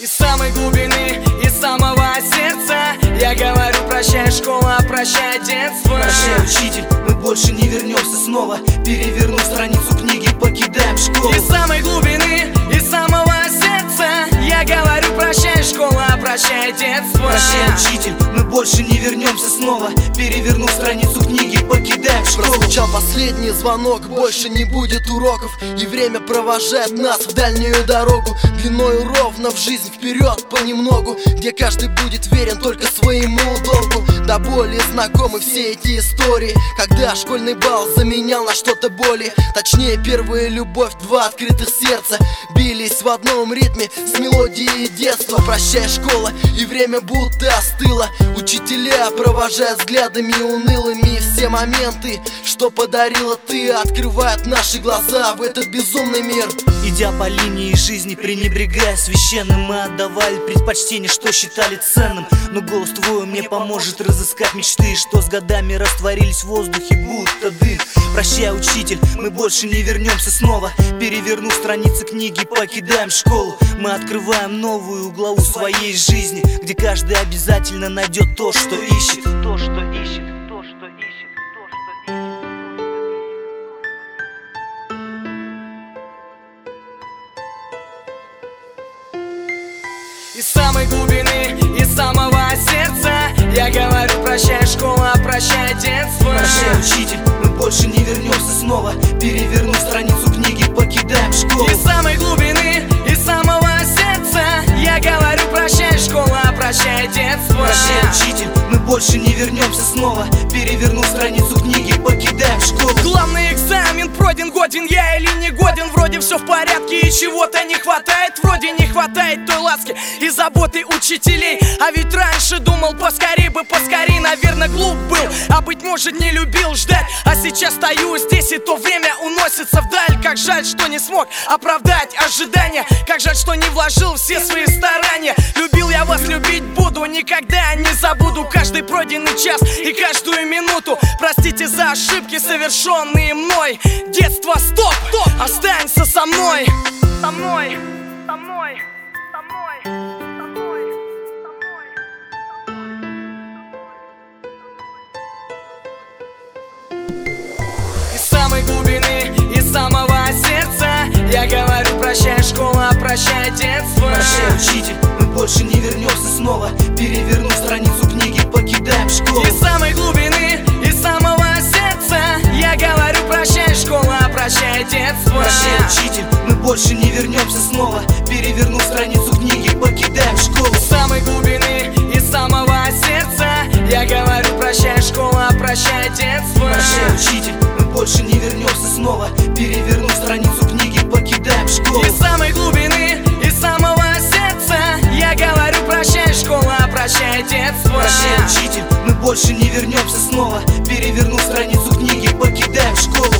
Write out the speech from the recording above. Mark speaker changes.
Speaker 1: Из самой глубины, из самого сердца я говорю: прощай, школа, прощай, детство.
Speaker 2: Прощай, учитель, мы больше не вернемся снова. Переверну страницу книги, покидаем школу.
Speaker 1: Из самой глубины, из самого сердца я говорю: прощай, школа, прощай, детство.
Speaker 2: Прощай, учитель, мы больше не вернемся снова. Переверну страницу книги, покидаем школу.
Speaker 3: Прозвучал последний звонок, больше не будет уроков, и время провожает нас в дальнюю дорогу, длиною ровно в жизнь вперед понемногу, где каждый будет верен только своему долгу. До боли знакомы все эти истории, когда школьный бал заменял на что-то более. Точнее, первая любовь, два открытых сердца бились в одном ритме с мелодией детства. Прощай, школа, и время будто остыло. Учителя провожают взглядами унылыми все моменты, что подарила ты, открывает наши глаза в этот безумный мир.
Speaker 2: Идя по линии жизни, пренебрегая священным, мы отдавали предпочтение, что считали ценным. Но голос твой мне поможет разыскать мечты, что с годами растворились в воздухе, будто дым. Прощай, учитель, мы больше не вернемся снова. Переверну страницы книги, покидаем школу. Мы открываем новую главу своей жизни, где каждый обязательно найдет то, что ищет. То, что ищет.
Speaker 1: Из самой глубины, из самого сердца я говорю: прощай, школа, прощай, детство.
Speaker 2: Прощай, учитель, мы больше не вернемся снова. Переверну страницу книги, покидаем школу.
Speaker 1: Из самой глубины, из самого сердца я говорю: прощай, школа, прощай, детство.
Speaker 2: Прощай, учитель, мы больше не вернемся снова. Переверну страницу книги, покидаем школу.
Speaker 1: Главный экзамен пройден, годен я или не годен. Вроде все в порядке и чего-то не хватает. Вроде не хватает той ласки и заботы учителей. А ведь раньше думал: поскорей бы, поскорей. Наверное, глуп был, а быть может не любил ждать. А сейчас стою здесь, и то время уносится вдаль. Как жаль, что не смог оправдать ожидания. Как жаль, что не вложил все свои старания. Любил я вас, любить буду, никогда не забуду каждый пройденный час и каждую минуту. Простите за ошибки, совершенные мной. Детство, стоп, останься со мной. Со мной, со мной, со мной, со мной, со мной. Из самой глубины, из самого сердца я говорю: прощай, школа, прощай, детство.
Speaker 2: Прощай, учитель, мы больше не вернемся снова. Переверну страницу книги, покидаем школу.
Speaker 1: Из самой глубины, из самого сердца я говорю: прощай, школа, прощай, детство.
Speaker 2: Прощай, учитель, мы больше не вернемся снова. Переверну страницу книги, покидаем школу.
Speaker 1: Из самой глубины, из самого сердца я говорю: прощай, школа, прощай, детство.
Speaker 2: Прощай, учитель, мы больше не вернемся снова. Переверну страницу книги, покидаем школу.
Speaker 1: Из самой глубины, из самого сердца я говорю: прощай, школа, прощай, детство.
Speaker 2: Прощай, учитель, мы больше не вернемся снова. Переверну страницу книги, покидаем школу.